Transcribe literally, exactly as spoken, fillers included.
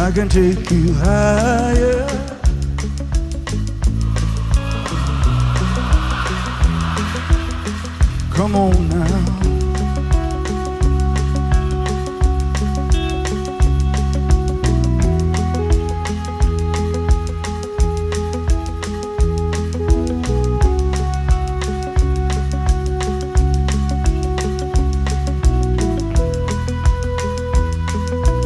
I can take you higher. Come on now.